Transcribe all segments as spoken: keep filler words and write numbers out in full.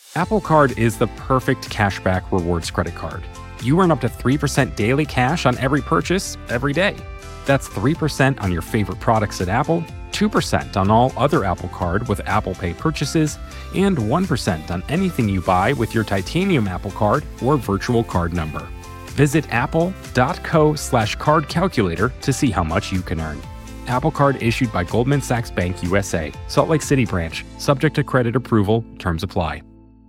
Apple Card is the perfect cashback rewards credit card. You earn up to three percent daily cash on every purchase every day. That's three percent on your favorite products at Apple, two percent on all other Apple Card with Apple Pay purchases, and one percent on anything you buy with your titanium Apple Card or virtual card number. Visit apple.co slash card calculator to see how much you can earn. Apple Card issued by Goldman Sachs Bank U S A, Salt Lake City branch, subject to credit approval, terms apply.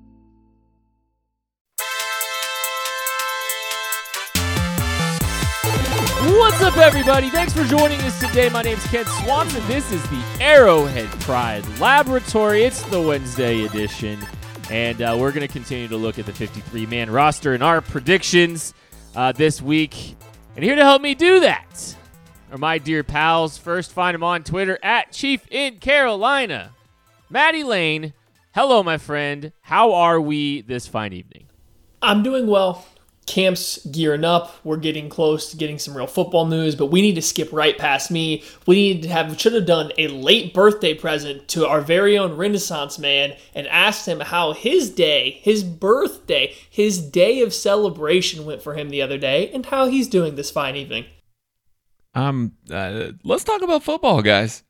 What's up, everybody? Thanks for joining us today. My name's Kent Swanson. This is the Arrowhead Pride Laboratory. It's the Wednesday edition, and uh, we're going to continue to look at the fifty-three man roster and our predictions uh, this week. And here to help me do that are my dear pals. First, find them on Twitter at Chief in Carolina. Maddie Lane, hello, my friend. How are we this fine evening? I'm doing well. Camp's gearing up. We're getting close to getting some real football news, but we need to skip right past me. We need to have, should have done a late birthday present to our very own Renaissance man and asked him how his day, his birthday, his day of celebration went for him the other day and how he's doing this fine evening. Um, uh, let's talk about football, guys.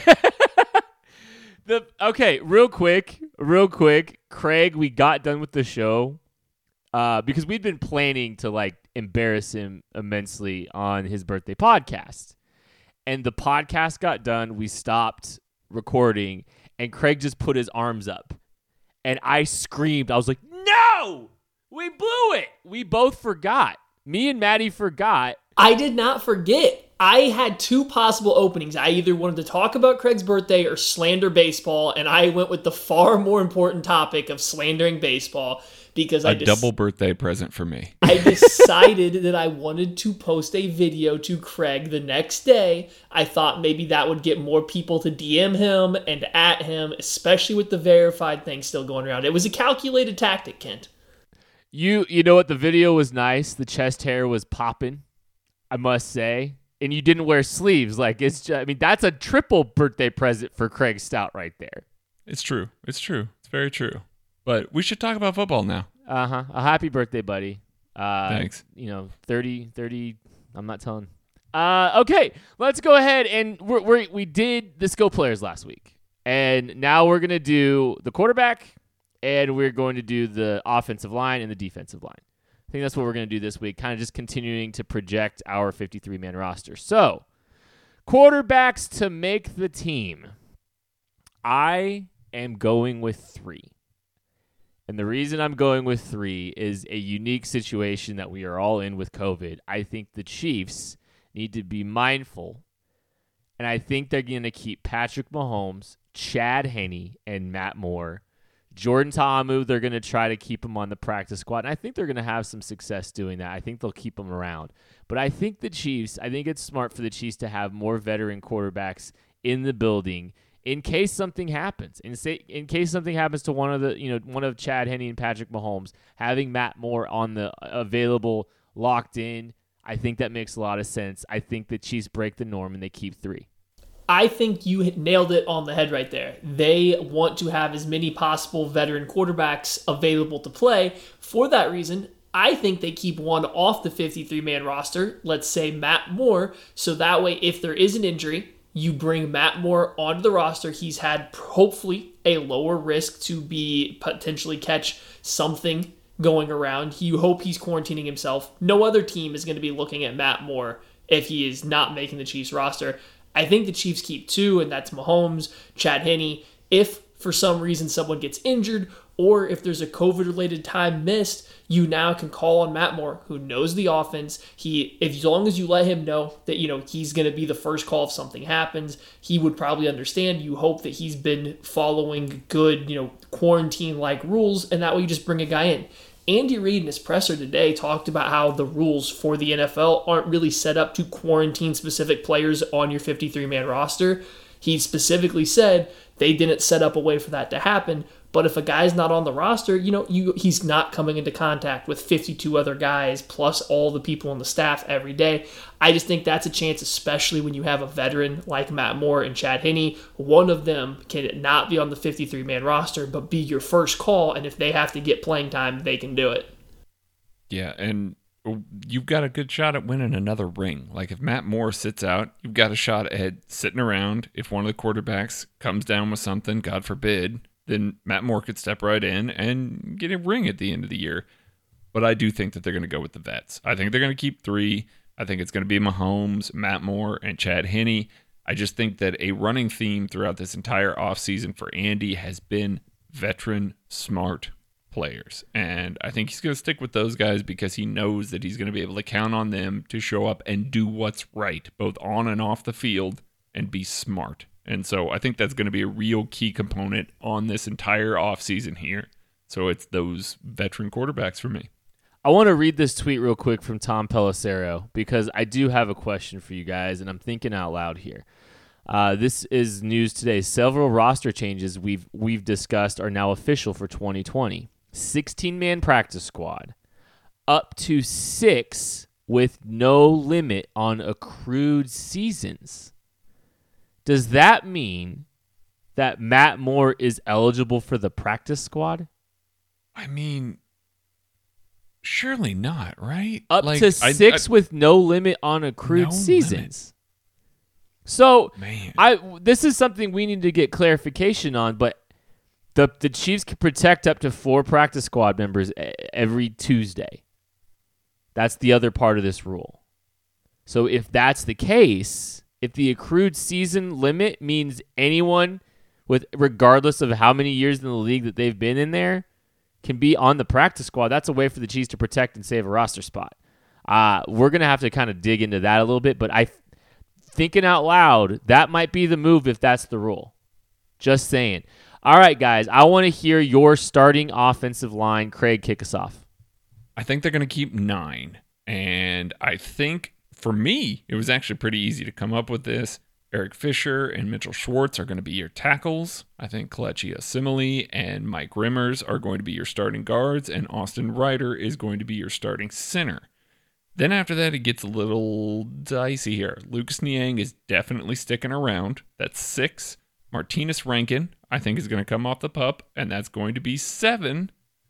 the okay, real quick, real quick, Craig, we got done with the show. Uh, because we'd been planning to like embarrass him immensely on his birthday podcast. And the podcast got done. We stopped recording and Craig just put his arms up. And I screamed. I was like, no, we blew it. We both forgot. Me and Maddie forgot. I did not forget. I had two possible openings. I either wanted to talk about Craig's birthday or slander baseball. And I went with the far more important topic of slandering baseball. Because a I des- double birthday present for me. I decided that I wanted to post a video to Craig the next day. I thought maybe that would get more people to D M him and at him, especially with the verified thing still going around. It was a calculated tactic, Kent. You you know what? The video was nice. The chest hair was popping, I must say. And you didn't wear sleeves. Like it's just, I mean, that's a triple birthday present for Craig Stout right there. It's true. It's true. It's very true. But we should talk about football now. Uh-huh. A happy birthday, buddy. Uh, Thanks. You know, thirty, thirty, I'm not telling. Uh, okay, let's go ahead. And we're, we're, we did the skill players last week. And now we're going to do the quarterback, and we're going to do the offensive line and the defensive line. I think that's what we're going to do this week, kind of just continuing to project our fifty-three man roster. So, quarterbacks to make the team. I am going with three. And the reason I'm going with three is a unique situation that we are all in with COVID. I think the Chiefs need to be mindful, and I think they're going to keep Patrick Mahomes, Chad Henne, and Matt Moore. Jordan Ta'amu, they're going to try to keep him on the practice squad, and I think they're going to have some success doing that. I think they'll keep him around. But I think the Chiefs, I think it's smart for the Chiefs to have more veteran quarterbacks in the building in case something happens, in say, in case something happens to one of the, you know, one of Chad Henne and Patrick Mahomes, having Matt Moore on the available, locked in, I think that makes a lot of sense. I think the Chiefs break the norm and they keep three. I think you nailed it on the head right there. They want to have as many possible veteran quarterbacks available to play. For that reason, I think they keep one off the fifty-three man roster, let's say Matt Moore, so that way if there is an injury, you bring Matt Moore onto the roster. He's had, hopefully, a lower risk to be potentially catch something going around. You hope he's quarantining himself. No other team is going to be looking at Matt Moore if he is not making the Chiefs roster. I think the Chiefs keep two, and that's Mahomes, Chad Henne. If for some reason someone gets injured or if there's a COVID-related time missed, you now can call on Matt Moore, who knows the offense. He, if as long as you let him know that, you know, he's going to be the first call if something happens, he would probably understand. You hope that he's been following good, you know, quarantine-like rules, and that way you just bring a guy in. Andy Reid in his presser today talked about how the rules for the N F L aren't really set up to quarantine specific players on your fifty-three man roster. He specifically said they didn't set up a way for that to happen, But if a guy's not on the roster, you know, you he's not coming into contact with fifty-two other guys plus all the people on the staff every day. I just think that's a chance, especially when you have a veteran like Matt Moore and Chad Henne. One of them can not be on the fifty-three man roster, but be your first call, and if they have to get playing time, they can do it. Yeah, and you've got a good shot at winning another ring. Like if Matt Moore sits out, you've got a shot at sitting around. If one of the quarterbacks comes down with something, God forbid, then Matt Moore could step right in and get a ring at the end of the year. But I do think that they're going to go with the vets. I think they're going to keep three. I think it's going to be Mahomes, Matt Moore, and Chad Henne. I just think that a running theme throughout this entire offseason for Andy has been veteran smart players. And I think he's going to stick with those guys because he knows that he's going to be able to count on them to show up and do what's right, both on and off the field, and be smart. And so I think that's going to be a real key component on this entire offseason here. So it's those veteran quarterbacks for me. I want to read this tweet real quick from Tom Pelissero because I do have a question for you guys, and I'm thinking out loud here. Uh, this is news today. Several roster changes we've we've discussed are now official for twenty twenty. sixteen man practice squad, up to six with no limit on accrued seasons. Does that mean that Matt Moore is eligible for the practice squad? I mean, surely not, right? Up like, to six I, I, with no limit on accrued no seasons. Limit. So, Man. I this is something we need to get clarification on, but the the Chiefs can protect up to four practice squad members every Tuesday. That's the other part of this rule. So if that's the case, if the accrued season limit means anyone with regardless of how many years in the league that they've been in there can be on the practice squad, that's a way for the Chiefs to protect and save a roster spot. Uh, we're going to have to kind of dig into that a little bit, but I thinking out loud, that might be the move if that's the rule. Just saying. All right, guys, I want to hear your starting offensive line. Craig, kick us off. I think they're going to keep nine, and I think for me, it was actually pretty easy to come up with this. Eric Fisher and Mitchell Schwartz are going to be your tackles. I think Kelechi Osemele and Mike Rimmers are going to be your starting guards, and Austin Ryder is going to be your starting center. Then after that, it gets a little dicey here. Lucas Niang is definitely sticking around. That's six. Martinez Rankin, I think, is going to come off the pup, and that's going to be seven.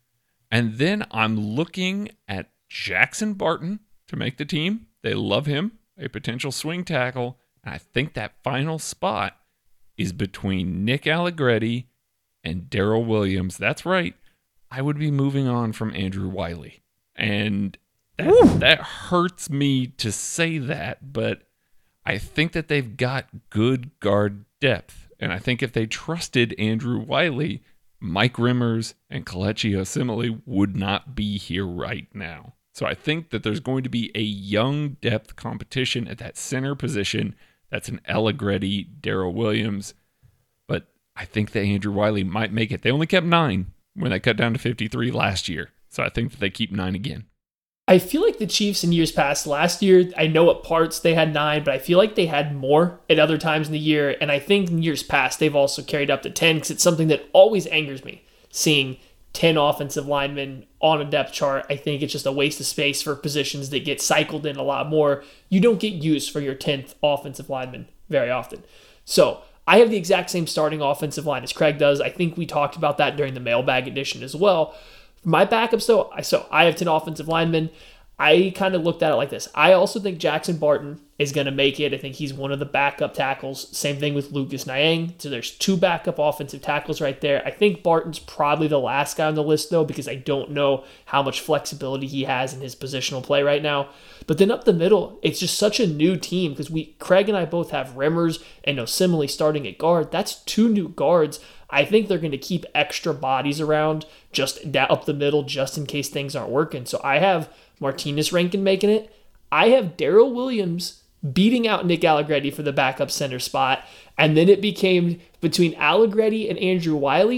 And then I'm looking at Jackson Barton to make the team. They love him, a potential swing tackle. And I think that final spot is between Nick Allegretti and Daryl Williams. That's right. I would be moving on from Andrew Wiley. And that, that hurts me to say that, but I think that they've got good guard depth. And I think if they trusted Andrew Wiley, Mike Rimmers and Kelechi Osemele would not be here right now. So I think that there's going to be a young depth competition at that center position. That's an Allegretti, Daryl Williams. But I think that Andrew Wiley might make it. They only kept nine when they cut down to fifty-three last year. So I think that they keep nine again. I feel like the Chiefs in years past, last year, I know at parts they had nine, but I feel like they had more at other times in the year. And I think in years past, they've also carried up to ten because it's something that always angers me, seeing ten offensive linemen on a depth chart. I think it's just a waste of space for positions that get cycled in a lot more. You don't get used for your tenth offensive lineman very often. So I have the exact same starting offensive line as Craig does. I think we talked about that during the mailbag edition as well. My backups, though, so I have ten offensive linemen. I kind of looked at it like this. I also think Jackson Barton is going to make it. I think he's one of the backup tackles. Same thing with Lucas Niang. So there's two backup offensive tackles right there. I think Barton's probably the last guy on the list, though, because I don't know how much flexibility he has in his positional play right now. But then up the middle, it's just such a new team because we, Craig and I both have Rimmers and Osemele starting at guard. That's two new guards. I think they're going to keep extra bodies around just up the middle just in case things aren't working. So I have Martinez Rankin making it. I have Daryl Williams beating out Nick Allegretti for the backup center spot. And then it became between Allegretti and Andrew Wiley.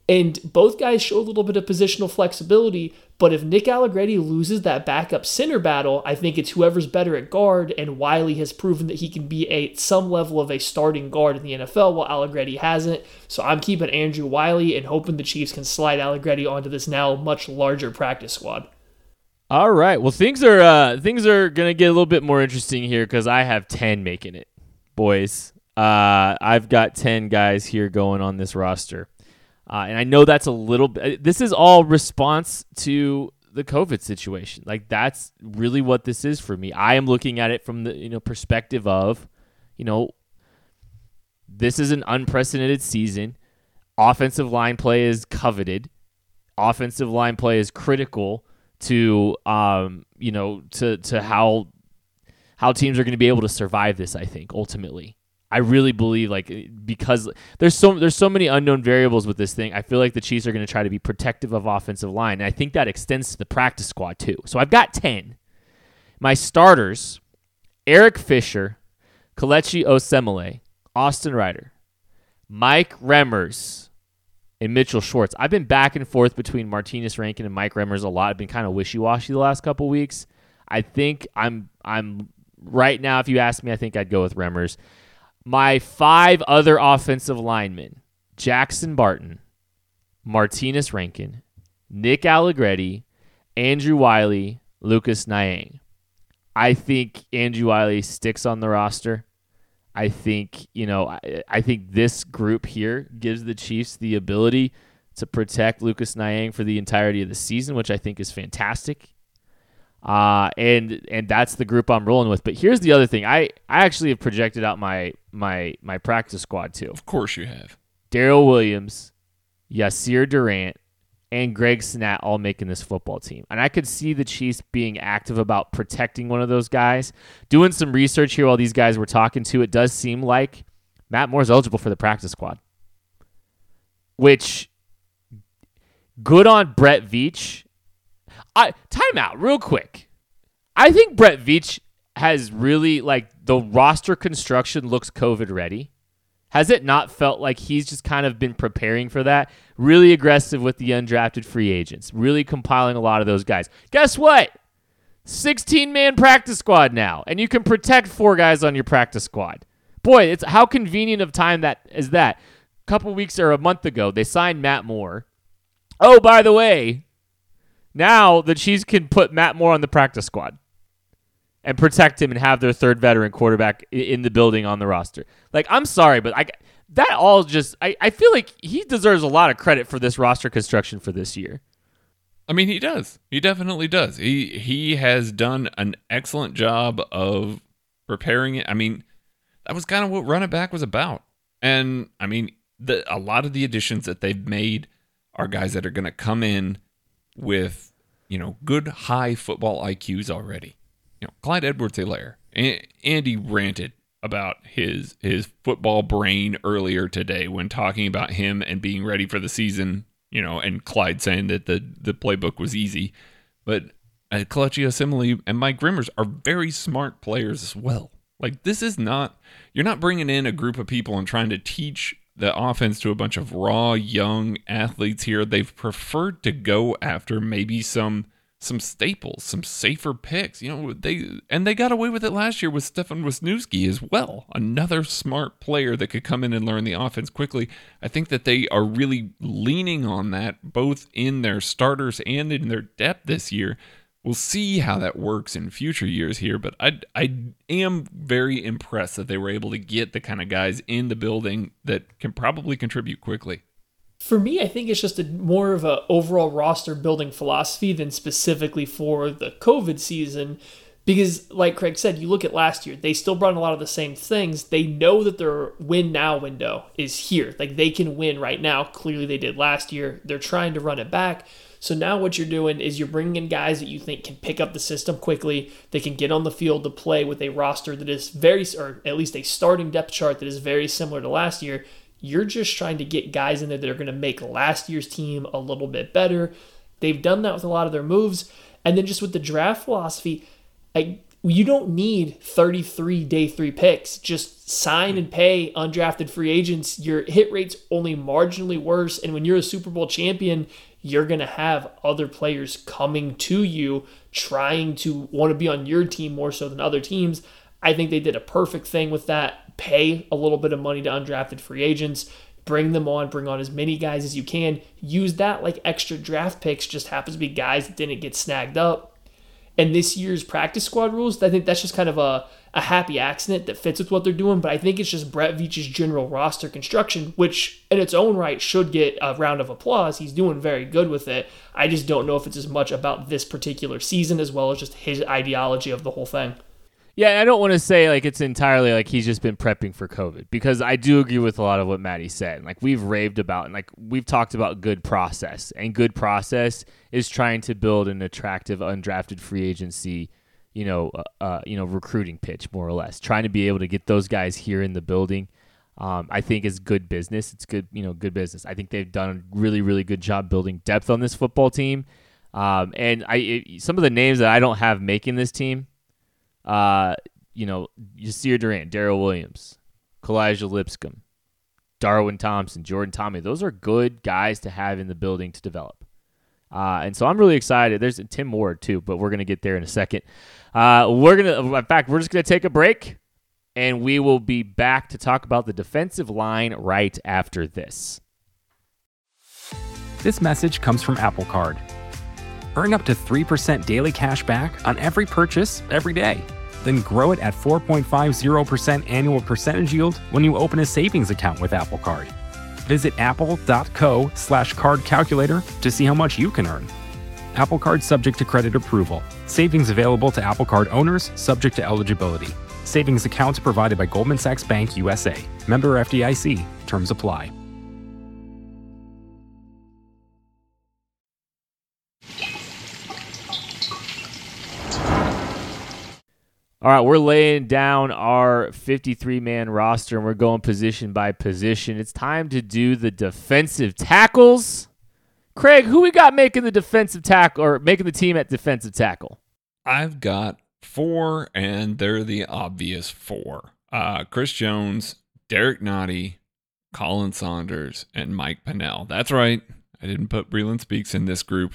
And both guys show a little bit of positional flexibility, but if Nick Allegretti loses that backup center battle, I think it's whoever's better at guard, and Wiley has proven that he can be a some level of a starting guard in the N F L while Allegretti hasn't. So I'm keeping Andrew Wiley and hoping the Chiefs can slide Allegretti onto this now much larger practice squad. All right. Well, things are uh, things are going to get a little bit more interesting here because I have ten making it, boys. Uh, I've got ten guys here going on this roster. Uh, and I know that's a little bit, this is all response to the COVID situation. Like, that's really what this is for me. I am looking at it from the, you know, perspective of, you know, this is an unprecedented season. Offensive line play is coveted. Offensive line play is critical to, um, you know, to, to how, how teams are going to be able to survive this, I think, ultimately. I really believe, like, because there's so there's so many unknown variables with this thing, I feel like the Chiefs are going to try to be protective of offensive line, and I think that extends to the practice squad too. So I've got ten. My starters, Eric Fisher, Kelechi Osemele, Austin Ryder, Mike Remmers, and Mitchell Schwartz. I've been back and forth between Martinez Rankin and Mike Remmers a lot. I've been kind of wishy-washy the last couple weeks. I think I'm I'm right now, if you ask me, I think I'd go with Remmers. My five other offensive linemen, Jackson Barton, Martinez Rankin, Nick Allegretti, Andrew Wiley, Lucas Niang. I think Andrew Wiley sticks on the roster. I think, you know, I, I think this group here gives the Chiefs the ability to protect Lucas Niang for the entirety of the season, which I think is fantastic. Uh, and and that's the group I'm rolling with. But here's the other thing. I, I actually have projected out my my my practice squad too. Of course you have. Darrell Williams, Yasir Durant, and Greg Snett all making this football team. And I could see the Chiefs being active about protecting one of those guys. Doing some research here while these guys were talking to, it does seem like Matt Moore's eligible for the practice squad. Which, good on Brett Veach. I, time out real quick. I think Brett Veach has really, like, the roster construction looks COVID ready. Has it not felt like he's just kind of been preparing for that? Really aggressive with the undrafted free agents. Really compiling a lot of those guys. Guess what? sixteen-man practice squad now. And you can protect four guys on your practice squad. Boy, it's how convenient of time that is that. A couple weeks or a month ago, they signed Matt Moore. Oh, by the way, now the Chiefs can put Matt Moore on the practice squad and protect him and have their third veteran quarterback in the building on the roster. Like, I'm sorry, but I that all just I, I feel like he deserves a lot of credit for this roster construction for this year. I mean, he does. He definitely does. He he has done an excellent job of preparing it. I mean, that was kind of what Run It Back was about. And I mean, the a lot of the additions that they've made are guys that are going to come in with, you know, good high football I Qs already. You know, Clyde Edwards-Helaire. Andy ranted about his his football brain earlier today when talking about him and being ready for the season, you know, and Clyde saying that the, the playbook was easy. But uh, Kelechi Osemele and Mike Remmers are very smart players as well. Like, this is not, you're not bringing in a group of people and trying to teach the offense to a bunch of raw, young athletes here. They've preferred to go after maybe some some staples, some safer picks. You know, they and they got away with it last year with Stefan Wisniewski as well. Another smart player that could come in and learn the offense quickly. I think that they are really leaning on that, both in their starters and in their depth this year. We'll see how that works in future years here, but I, I am very impressed that they were able to get the kind of guys in the building that can probably contribute quickly. For me, I think it's just a more of a overall roster building philosophy than specifically for the COVID season. Because, like Craig said, you look at last year, they still brought in a lot of the same things. They know that their win now window is here. Like, they can win right now. Clearly, they did last year. They're trying to run it back. So now what you're doing is you're bringing in guys that you think can pick up the system quickly. They can get on the field to play with a roster that is very, or at least a starting depth chart that is very similar to last year. You're just trying to get guys in there that are going to make last year's team a little bit better. They've done that with a lot of their moves. And then just with the draft philosophy, I, you don't need thirty-three day three picks. Just sign and pay undrafted free agents. Your hit rate's only marginally worse. And when you're a Super Bowl champion, you're going to have other players coming to you trying to want to be on your team more so than other teams. I think they did a perfect thing with that. Pay a little bit of money to undrafted free agents. Bring them on. Bring on as many guys as you can. Use that like extra draft picks. Just happens to be guys that didn't get snagged up. And this year's practice squad rules, I think that's just kind of a, a happy accident that fits with what they're doing. But I think it's just Brett Veach's general roster construction, which in its own right should get a round of applause. He's doing very good with it. I just don't know if it's as much about this particular season as well as just his ideology of the whole thing. Yeah, I don't want to say like it's entirely like he's just been prepping for COVID, because I do agree with a lot of what Maddie said. Like we've raved about and like we've talked about good process, and good process is trying to build an attractive undrafted free agency, you know, uh, uh, you know, recruiting pitch more or less. Trying to be able to get those guys here in the building, um, I think is good business. It's good, you know, good business. I think they've done a really, really good job building depth on this football team, um, and I it, some of the names that I don't have making this team. Uh, you know, Yasir Durant, Darrell Williams, Kalijah Lipscomb, Darwin Thompson, Jordan Tommy. Those are good guys to have in the building to develop. Uh, and so I'm really excited. There's Tim Moore too, but we're going to get there in a second. Uh, we're going to, in fact, we're just going to take a break, and we will be back to talk about the defensive line right after this. This message comes from Apple Card. Earn up to three percent daily cash back on every purchase every day. Then grow it at four point five zero percent annual percentage yield when you open a savings account with Apple Card. Visit apple.co slash card calculator to see how much you can earn. Apple Card subject to credit approval. Savings available to Apple Card owners subject to eligibility. Savings accounts provided by Goldman Sachs Bank U S A. Member F D I C. Terms apply. All right, we're laying down our fifty-three man roster, and we're going position by position. It's time to do the defensive tackles. Craig, who we got making the defensive tackle or making the team at defensive tackle? I've got four, and they're the obvious four. Uh, Chris Jones, Derek Nottie, Colin Saunders, and Mike Pennell. That's right. I didn't put Breland Speaks in this group.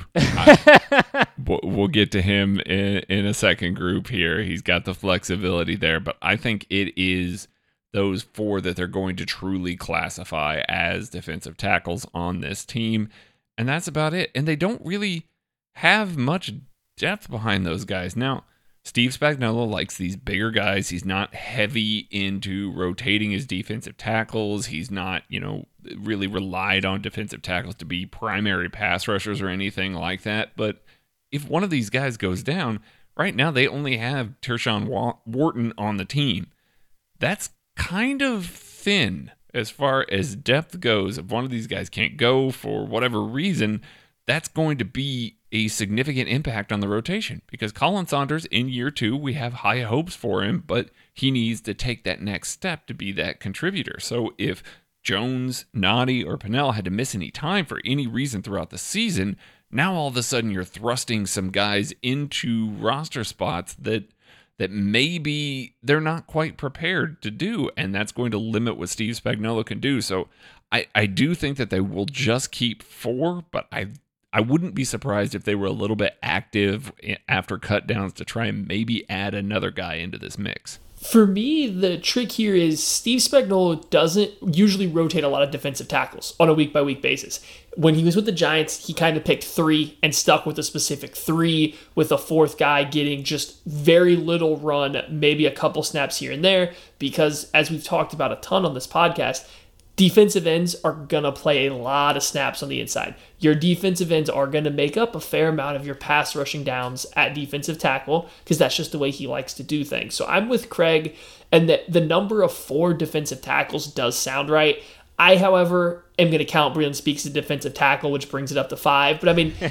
I, we'll get to him in, in a second group here. He's got the flexibility there, but I think it is those four that they're going to truly classify as defensive tackles on this team, and that's about it. And they don't really have much depth behind those guys. Now, Steve Spagnuolo likes these bigger guys. He's not heavy into rotating his defensive tackles. He's not, you know, really relied on defensive tackles to be primary pass rushers or anything like that. But if one of these guys goes down, right now they only have Tershawn Wharton on the team. That's kind of thin as far as depth goes. If one of these guys can't go for whatever reason, that's going to be a significant impact on the rotation, because Colin Saunders in year two, we have high hopes for him, but he needs to take that next step to be that contributor. So if Jones, Nottie, or Pennell had to miss any time for any reason throughout the season, now all of a sudden you're thrusting some guys into roster spots that that maybe they're not quite prepared to do, and that's going to limit what Steve Spagnuolo can do. So I, I do think that they will just keep four, but I I wouldn't be surprised if they were a little bit active after cut downs to try and maybe add another guy into this mix. For me, the trick here is Steve Spagnuolo doesn't usually rotate a lot of defensive tackles on a week-by-week basis. When he was with the Giants, he kind of picked three and stuck with a specific three, with a fourth guy getting just very little run, maybe a couple snaps here and there, because as we've talked about a ton on this podcast, defensive ends are going to play a lot of snaps on the inside. Your defensive ends are going to make up a fair amount of your pass rushing downs at defensive tackle, because that's just the way he likes to do things. So I'm with Craig, and the, the number of four defensive tackles does sound right. I, however, am going to count Breland Speaks as defensive tackle, which brings it up to five. But I mean,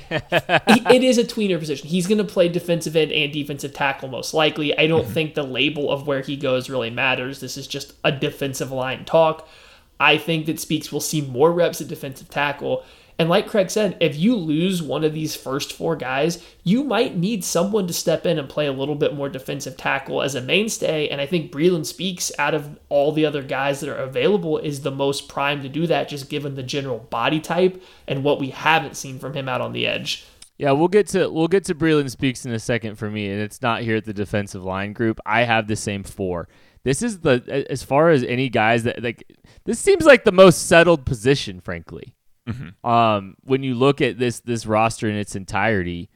it is a tweener position. He's going to play defensive end and defensive tackle most likely. I don't think the label of where he goes really matters. This is just a defensive line talk. I think that Speaks will see more reps at defensive tackle, And like Craig said, if you lose one of these first four guys, you might need someone to step in and play a little bit more defensive tackle as a mainstay. And I think Breeland Speaks, out of all the other guys that are available, is the most primed to do that, just given the general body type and what we haven't seen from him out on the edge. Yeah, we'll get to we'll get to Breeland Speaks in a second for me, and it's not here at the defensive line group. I have the same four. This is the as far as any guys that like. This seems like the most settled position, frankly. Mm-hmm. Um, when you look at this this roster in its entirety,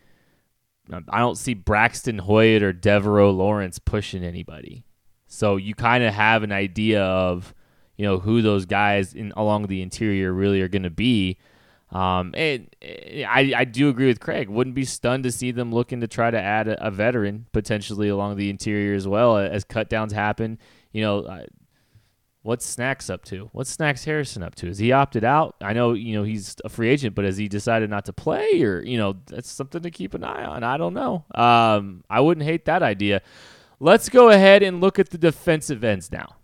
I don't see Braxton Hoyt or Devereaux Lawrence pushing anybody. So you kind of have an idea of, you know, who those guys in along the interior really are going to be. Um, and I I do agree with Craig. Wouldn't be stunned to see them looking to try to add a, a veteran potentially along the interior as well as cut downs happen. You know. Uh, What's Snacks up to? What's Snacks Harrison up to? Is he opted out? I know, you know, he's a free agent, but has he decided not to play? Or, you know, that's something to keep an eye on. I don't know. Um, I wouldn't hate that idea. Let's go ahead and look at the defensive ends now.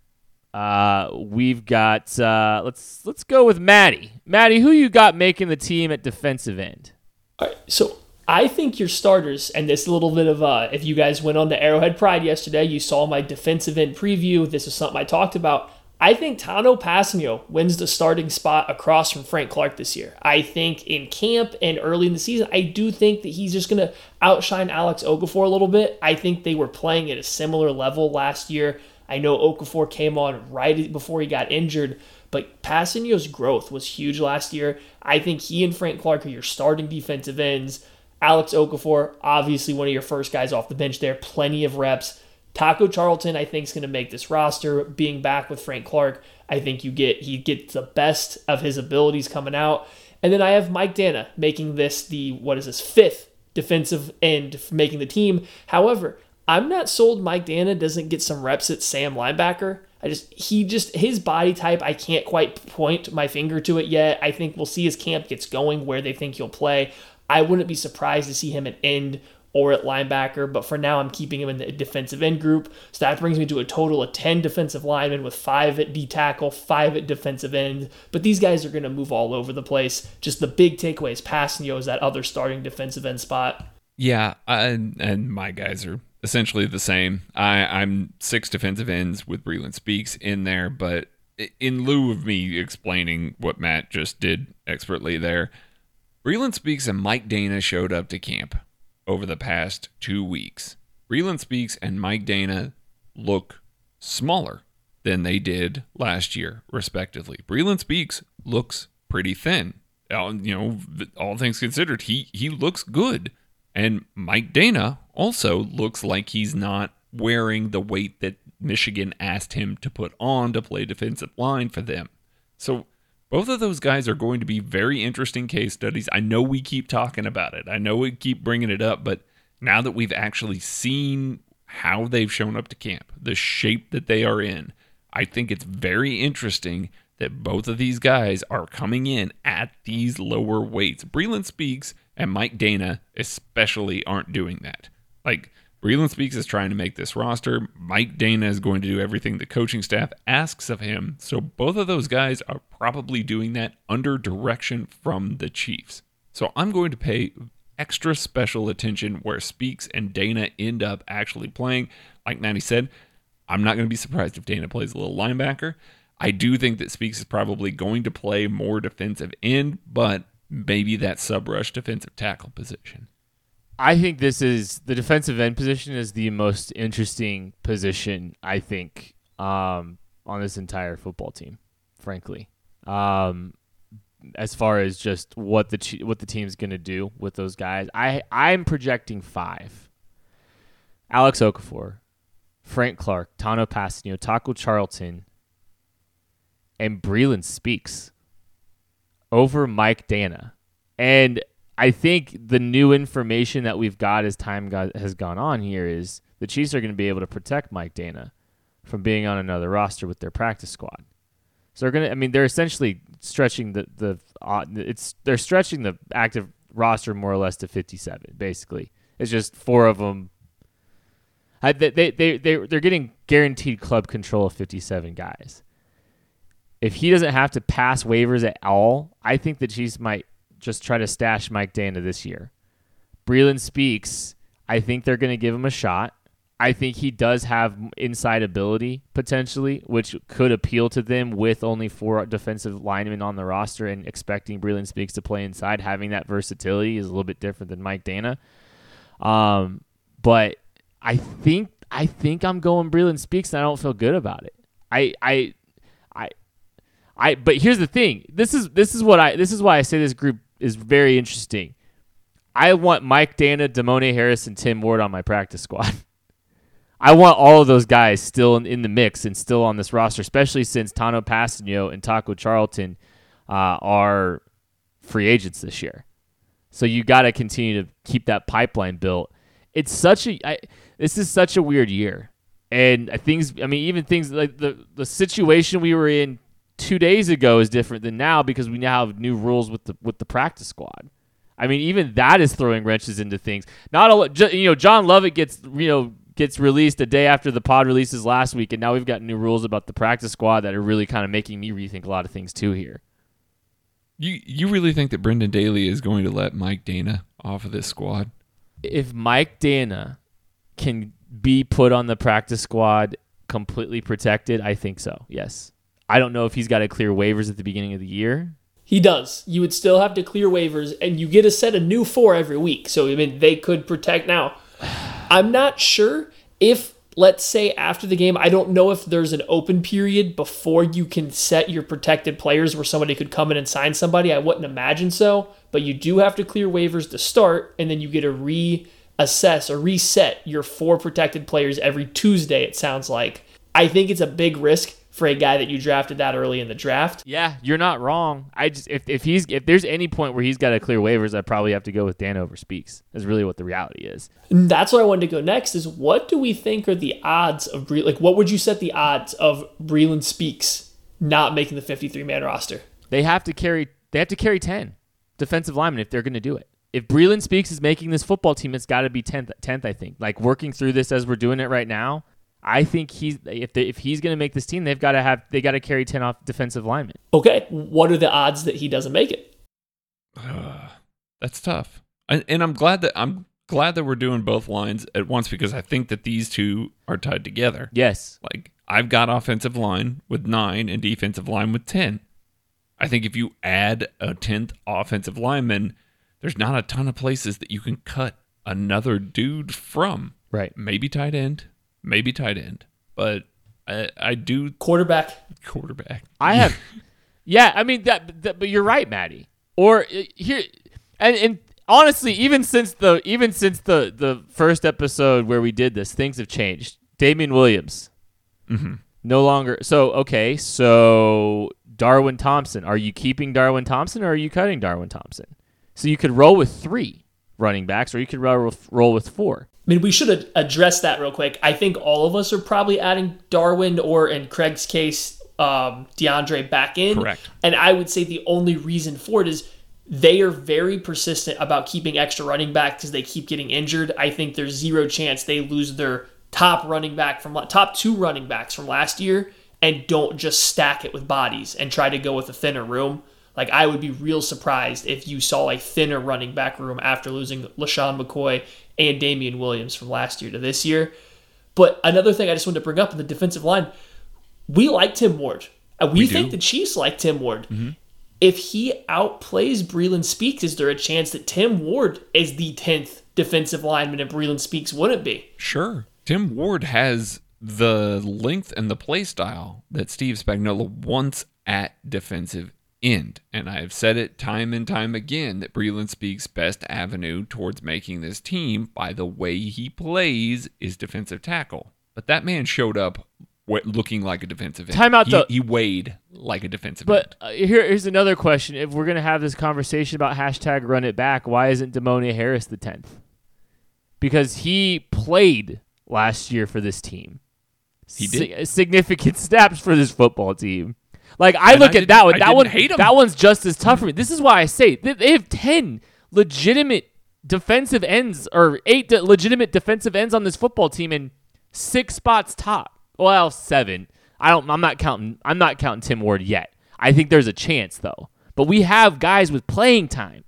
Uh, we've got, uh, let's let's go with Maddie. Maddie, who you got making the team at defensive end? All right, so I think your starters, and this little bit of, uh, if you guys went on to Arrowhead Pride yesterday, you saw my defensive end preview. This is something I talked about. I think Tano Passanio wins the starting spot across from Frank Clark this year. I think in camp and early in the season, I do think that he's just going to outshine Alex Okafor a little bit. I think they were playing at a similar level last year. I know Okafor came on right before he got injured, but Passanio's growth was huge last year. I think he and Frank Clark are your starting defensive ends. Alex Okafor, obviously one of your first guys off the bench there, plenty of reps. Taco Charlton, I think, is going to make this roster. Being back with Frank Clark, I think you get he gets the best of his abilities coming out. And then I have Mike Dana making this the, what is this, fifth defensive end for making the team. However, I'm not sold Mike Dana doesn't get some reps at Sam linebacker. I just, he just, his body type, I can't quite point my finger to it yet. I think we'll see as camp gets going where they think he'll play. I wouldn't be surprised to see him at end or at linebacker, but for now I'm keeping him in the defensive end group. So that brings me to a total of ten defensive linemen with five at D tackle, five at defensive end. But these guys are going to move all over the place. Just the big takeaway is Passanio is that other starting defensive end spot. Yeah, I, and my guys are essentially the same. I, I'm six defensive ends with Breeland Speaks in there, but in lieu of me explaining what Matt just did expertly there, Breeland Speaks and Mike Dana showed up to camp over the past two weeks. Breeland Speaks and Mike Dana look smaller than they did last year, respectively. Breeland Speaks looks pretty thin. You know, all things considered, he he looks good. And Mike Dana also looks like he's not wearing the weight that Michigan asked him to put on to play defensive line for them. So both of those guys are going to be very interesting case studies. I know we keep talking about it. I know we keep bringing it up, but now that we've actually seen how they've shown up to camp, the shape that they are in, I think it's very interesting that both of these guys are coming in at these lower weights. Breeland Speaks and Mike Dana especially aren't doing that. Like, Breeland Speaks is trying to make this roster. Mike Dana is going to do everything the coaching staff asks of him. So both of those guys are probably doing that under direction from the Chiefs. So I'm going to pay extra special attention where Speaks and Dana end up actually playing. Like Matty said, I'm not going to be surprised if Dana plays a little linebacker. I do think that Speaks is probably going to play more defensive end, but maybe that sub-rush defensive tackle position. I think this is the defensive end position is the most interesting position, I think, um, on this entire football team, frankly. Um, as far as just what the what the team's going to do with those guys, I I'm projecting five. Alex Okafor, Frank Clark, Tano Passanio, Taco Charlton, and Breeland Speaks over Mike Dana. And I think the new information that we've got as time got, has gone on here is the Chiefs are going to be able to protect Mike Dana from being on another roster with their practice squad. So they're going to, I mean, they're essentially stretching the, the uh, it's they're stretching the active roster more or less to fifty-seven, basically. It's just four of them. I, they, they, they, they, they're getting guaranteed club control of fifty-seven guys. If he doesn't have to pass waivers at all, I think the Chiefs might just try to stash Mike Dana this year. Breeland Speaks, I think they're going to give him a shot. I think he does have inside ability potentially, which could appeal to them with only four defensive linemen on the roster and expecting Breeland Speaks to play inside. Having that versatility is a little bit different than Mike Dana. Um, but I think I think I'm going Breeland Speaks, and I don't feel good about it. I I I I. But here's the thing. This is this is what I this is why I say this group is very interesting. I want Mike Dana, Damone Harris, and Tim Ward on my practice squad. I want all of those guys still in, in the mix and still on this roster, especially since Tano Passanio and Taco Charlton uh, are free agents this year. So you got to continue to keep that pipeline built. It's such a I, this is such a weird year, and things. I mean, even things like the the situation we were in two days ago is different than now because we now have new rules with the with the practice squad. I mean, even that is throwing wrenches into things. Not a you know John Lovett gets you know. gets released a day after the pod releases last week, and now we've got new rules about the practice squad that are really kind of making me rethink a lot of things too here. You you really think that Brendan Daly is going to let Mike Dana off of this squad? If Mike Dana can be put on the practice squad completely protected, I think so, yes. I don't know if he's got to clear waivers at the beginning of the year. He does. You would still have to clear waivers, and you get a set of new four every week. So, I mean, they could protect now. I'm not sure if, let's say, after the game, I don't know if there's an open period before you can set your protected players where somebody could come in and sign somebody. I wouldn't imagine so, but you do have to clear waivers to start, and then you get to reassess or reset your four protected players every Tuesday, it sounds like. I think it's a big risk for a guy that you drafted that early in the draft. Yeah, you're not wrong. I just if if he's if there's any point where he's got to clear waivers, I'd probably have to go with Dan over Speaks. Is really what the reality is. And that's where I wanted to go next. Is what do we think are the odds of Bre- like what would you set the odds of Breeland Speaks not making the fifty-three man roster? They have to carry they have to carry ten defensive linemen if they're going to do it. If Breeland Speaks is making this football team, it's got to be tenth. tenth, I think. Like working through this as we're doing it right now. I think he's if they, if he's going to make this team, they've got to have they got to carry ten off defensive linemen. Okay, what are the odds that he doesn't make it? Uh, that's tough, and, and I'm glad that I'm glad that we're doing both lines at once because I think that these two are tied together. Yes, like I've got offensive line with nine and defensive line with ten. I think if you add a tenth offensive lineman, there's not a ton of places that you can cut another dude from. Right, maybe tight end. Maybe tight end, but I, I do quarterback. Quarterback. I have, yeah. I mean that, that, but you're right, Maddie. Or uh, here, and, and honestly, even since the even since the the first episode where we did this, things have changed. Damian Williams, mm-hmm. no longer. So okay, so Darwin Thompson. Are you keeping Darwin Thompson, or are you cutting Darwin Thompson? So you could roll with three running backs, or you could roll with, roll with four. I mean, we should address that real quick. I think all of us are probably adding Darwin or, in Craig's case, um, DeAndre back in. Correct. And I would say the only reason for it is they are very persistent about keeping extra running back because they keep getting injured. I think there's zero chance they lose their top running back from top two running backs from last year and don't just stack it with bodies and try to go with a thinner room. Like, I would be real surprised if you saw a thinner running back room after losing LaShawn McCoy and Damian Williams from last year to this year. But another thing I just wanted to bring up in the defensive line, we like Tim Ward. We, we think the Chiefs like Tim Ward. Mm-hmm. If he outplays Breeland Speaks, is there a chance that Tim Ward is the tenth defensive lineman and Breeland Speaks wouldn't be? Sure. Tim Ward has the length and the play style that Steve Spagnuolo wants at defensive end. And I've said it time and time again that Breeland Speaks' best avenue towards making this team by the way he plays is defensive tackle. But that man showed up looking like a defensive end. Time out he, though. He weighed like a defensive but, end. But uh, here, here's another question. If we're going to have this conversation about hashtag run it back, why isn't Damone Harris the tenth? Because he played last year for this team. He did. Si- significant snaps for this football team. Like, I and look I at that one. I that one, hate him. that one's just as tough for me. This is why I say they, they have ten legitimate defensive ends or eight de- legitimate defensive ends on this football team, and six spots top. Well, seven. I don't. I'm not counting. I'm not counting Tim Ward yet. I think there's a chance though. But we have guys with playing time.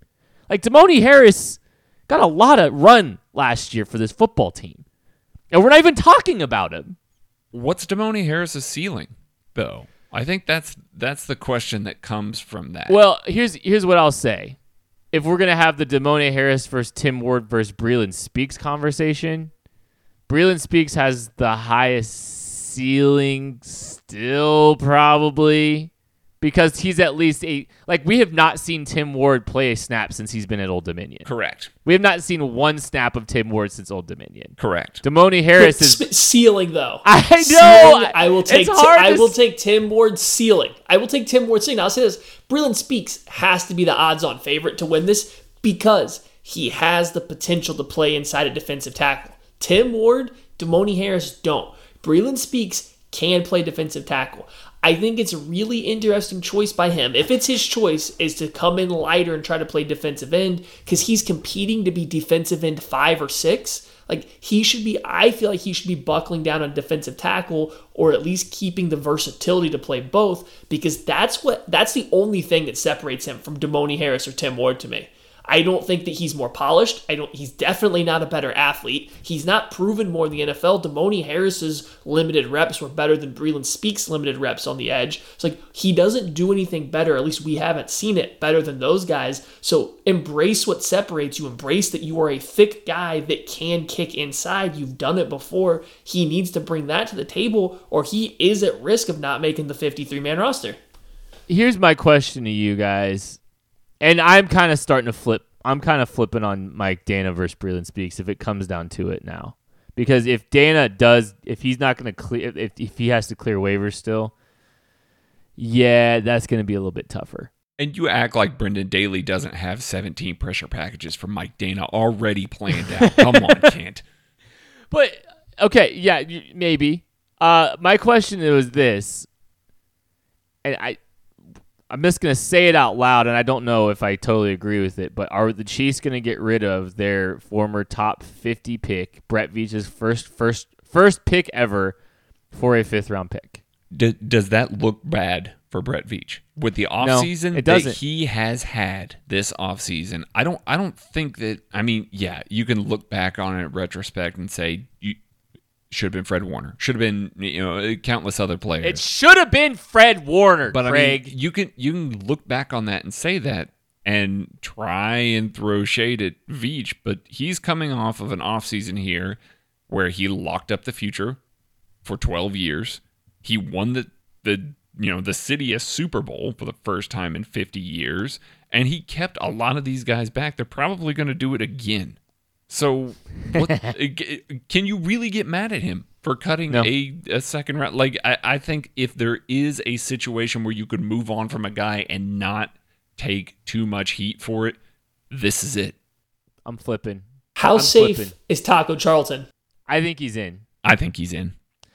Like, Damoni Harris got a lot of run last year for this football team. And we're not even talking about him. What's Damoni Harris's ceiling, though? I think that's that's the question that comes from that. Well, here's here's what I'll say. If we're going to have the Damoni Harris versus Tim Ward versus Breeland Speaks conversation, Breeland Speaks has the highest ceiling still, probably, because he's at least a like we have not seen Tim Ward play a snap since he's been at Old Dominion. Correct. We have not seen one snap of Tim Ward since Old Dominion. Correct. Damoni Harris is Sp- ceiling though. I know. Ceiling, I will take. It's hard I to will s- take Tim Ward's ceiling. I will take Tim Ward's ceiling. I'll say this: Breeland Speaks has to be the odds-on favorite to win this because he has the potential to play inside a defensive tackle. Tim Ward, Damoni Harris don't. Breeland Speaks can play defensive tackle. I think it's a really interesting choice by him. If it's his choice, is to come in lighter and try to play defensive end because he's competing to be defensive end five or six. Like he should be, I feel like he should be buckling down on defensive tackle or at least keeping the versatility to play both because that's what that's the only thing that separates him from Damoni Harris or Tim Ward to me. I don't think that he's more polished. I don't. He's definitely not a better athlete. He's not proven more in the N F L. Damoni Harris's limited reps were better than Breeland Speaks' limited reps on the edge. It's like he doesn't do anything better. At least we haven't seen it better than those guys. So embrace what separates you. Embrace that you are a thick guy that can kick inside. You've done it before. He needs to bring that to the table, or he is at risk of not making the fifty-three man roster. Here's my question to you guys. And I'm kind of starting to flip. I'm kind of flipping on Mike Dana versus Breeland Speaks if it comes down to it now. Because if Dana does, if he's not going to clear, if, if he has to clear waivers still, yeah, that's going to be a little bit tougher. And you act like Brendan Daly doesn't have seventeen pressure packages from Mike Dana already planned out. Come on, Kent. But, okay, yeah, maybe. Uh, my question was this, and I... I'm just going to say it out loud, and I don't know if I totally agree with it, but are the Chiefs going to get rid of their former top fifty pick, Brett Veach's first first first pick ever, for a fifth-round pick? D- does that look bad for Brett Veach? With the offseason No, it that doesn't. he has had this offseason, I don't I don't think that, I mean, yeah, you can look back on it in retrospect and say, you should have been Fred Warner. Should have been, you know, countless other players. It should have been Fred Warner, But Craig. I mean, you can you can look back on that and say that and try and throw shade at Veach, but he's coming off of an offseason here where he locked up the future for twelve years. He won the the you know the city a Super Bowl for the first time in fifty years, and he kept a lot of these guys back. They're probably going to do it again. So, what, can you really get mad at him for cutting No. a, a second round? Like, I, I think if there is a situation where you could move on from a guy and not take too much heat for it, this is it. I'm flipping. How I'm safe flipping. is Taco Charlton? I think he's in. I think he's in.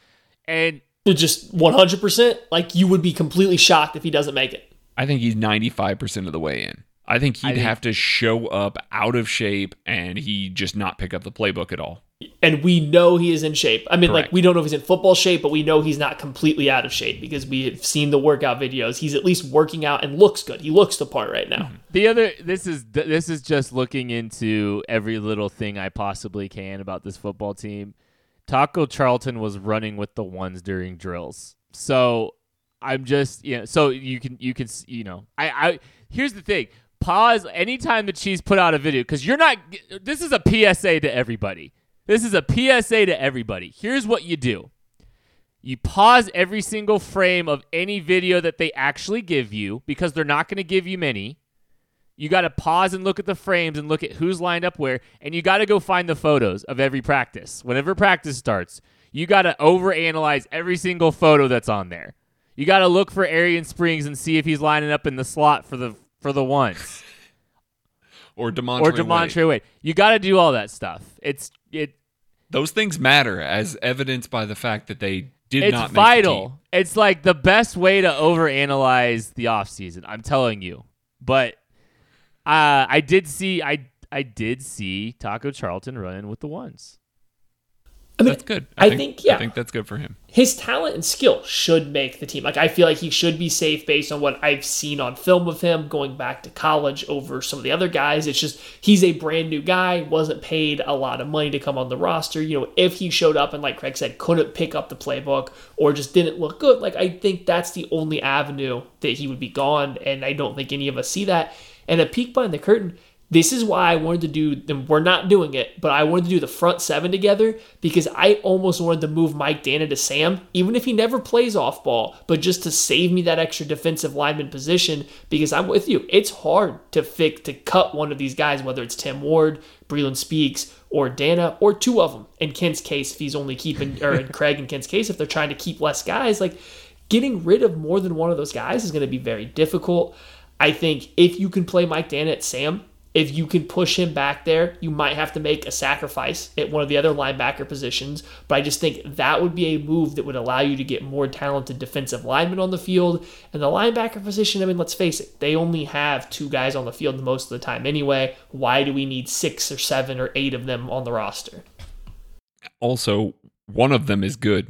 And Just one hundred percent? Like, you would be completely shocked if he doesn't make it. I think he's ninety-five percent of the way in. I think he'd I think- have to show up out of shape and he just not pick up the playbook at all. And we know he is in shape. I mean, Correct. like, we don't know if he's in football shape, but we know he's not completely out of shape because we have seen the workout videos. He's at least working out and looks good. He looks the part right now. the other, this is this is just looking into every little thing I possibly can about this football team. Taco Charlton was running with the ones during drills. So I'm just, you know, so you can, you can, you know, I, I, here's the thing. Pause anytime the Chiefs put out a video because you're not, this is a P S A to everybody. This is a P S A to everybody. Here's what you do. You pause every single frame of any video that they actually give you because they're not going to give you many. You got to pause and look at the frames and look at who's lined up where, and you got to go find the photos of every practice. Whenever practice starts, you got to overanalyze every single photo that's on there. You got to look for Arian Springs and see if he's lining up in the slot for the for the ones. Or DeMontre or Wade. DeMontre Wade. You got to do all that stuff. It's it. Those things matter as evidenced by the fact that they did It's not make vital. the team. It's like the best way to overanalyze the offseason. I'm telling you. But uh, I did see I I did see Taco Charlton running with the ones. I mean, that's good. I, I think, think, yeah. I think that's good for him. His talent and skill should make the team. Like, I feel like he should be safe based on what I've seen on film of him going back to college over some of the other guys. It's just, he's a brand new guy, wasn't paid a lot of money to come on the roster. You know, if he showed up and, like Craig said, couldn't pick up the playbook or just didn't look good, like, I think that's the only avenue that he would be gone. And I don't think any of us see that. And a peek behind the curtain, this is why I wanted to do, and we're not doing it, but I wanted to do the front seven together because I almost wanted to move Mike Danna to Sam, even if he never plays off ball, but just to save me that extra defensive lineman position because I'm with you. It's hard to fix, to cut one of these guys, whether it's Tim Ward, Breland Speaks, or Danna, or two of them. In Kent's case, if he's only keeping, or in Craig and Kent's case, if they're trying to keep less guys, like getting rid of more than one of those guys is going to be very difficult. I think if you can play Mike Danna at Sam, if you can push him back there, you might have to make a sacrifice at one of the other linebacker positions. But I just think that would be a move that would allow you to get more talented defensive linemen on the field. And the linebacker position, I mean, let's face it, they only have two guys on the field most of the time anyway. Why do we need six or seven or eight of them on the roster? Also, one of them is good.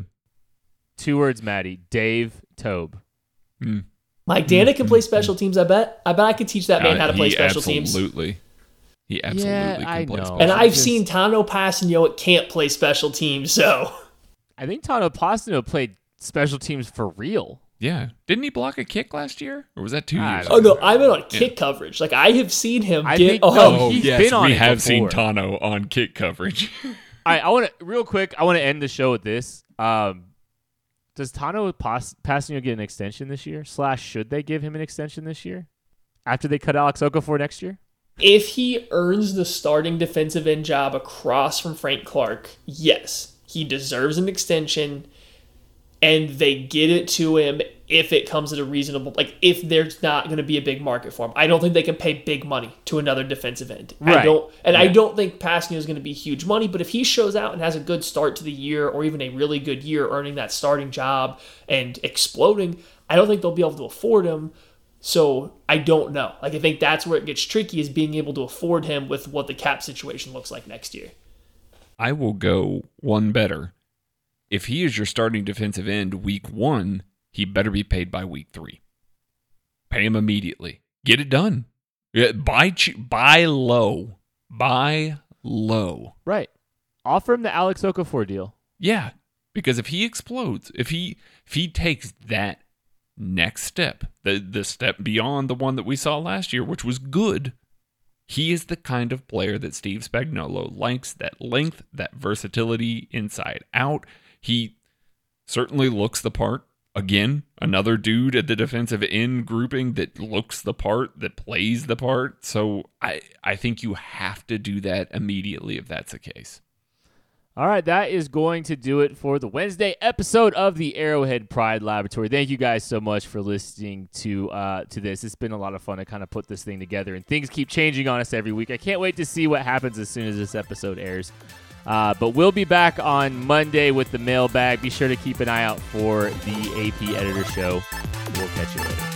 Two words, Maddie. Dave Tobe. Mm. Mike Danna can play special teams, I bet. I bet I could teach that man Uh, how to play he special teams. Absolutely. He absolutely Yeah, can I play know. special And I've Just- seen Tano Passanio can't play special teams, so. I think Tano Pastano played special teams for real. Yeah. Didn't he block a kick last year? Or was that two I years don't Oh, ago? no, I meant on kick coverage. Like, I have seen him I get. think- oh, no, Oh, he's yes, been on we it have seen before. Tano on kick coverage. All right, I want to, real quick, I want to end the show with this. Um, does Tano Pas- Pastano get an extension this year? Slash, should they give him an extension this year? After they cut Alex Okafor next year? If he earns the starting defensive end job across from Frank Clark, yes, he deserves an extension, and they get it to him if it comes at a reasonable, like if there's not going to be a big market for him. I don't think they can pay big money to another defensive end. I Right. don't, and I Yeah. don't think Passanio is going to be huge money. But if he shows out and has a good start to the year, or even a really good year, earning that starting job and exploding, I don't think they'll be able to afford him. So I don't know. Like, I think that's where it gets tricky, is being able to afford him with what the cap situation looks like next year. I will go one better. If he is your starting defensive end week one, he better be paid by week three. Pay him immediately. Get it done. Yeah, buy, che- buy low. Buy low. Right. Offer him the Alex Okafor deal. Yeah, because if he explodes, if he if he takes that next step, the the step beyond the one that we saw last year, which was good, he is the kind of player that Steve Spagnuolo likes, that length, that versatility inside out. He certainly looks the part. Again, another dude at the defensive end grouping that looks the part, that plays the part. So I, I think you have to do that immediately if that's the case. All right, that is going to do it for the Wednesday episode of the Arrowhead Pride Laboratory. Thank you guys so much for listening to uh, to this. It's been a lot of fun to kind of put this thing together, and things keep changing on us every week. I can't wait to see what happens as soon as this episode airs. Uh, but we'll be back on Monday with the mailbag. Be sure to keep an eye out for the A P Editor Show. We'll catch you later.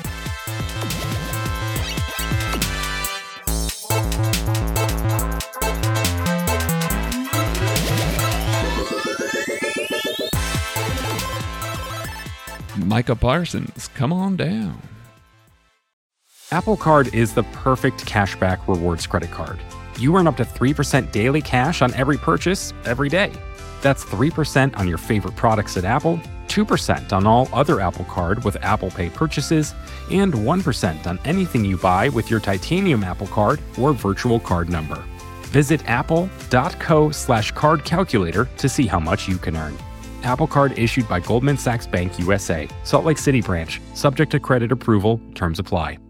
Micah Parsons, come on down. Apple Card is the perfect cashback rewards credit card. You earn up to three percent daily cash on every purchase every day. That's three percent on your favorite products at Apple, two percent on all other Apple Card with Apple Pay purchases, and one percent on anything you buy with your titanium Apple Card or virtual card number. Visit apple.co slash card calculator to see how much you can earn. Apple Card issued by Goldman Sachs Bank U S A, Salt Lake City branch, subject to credit approval, terms apply.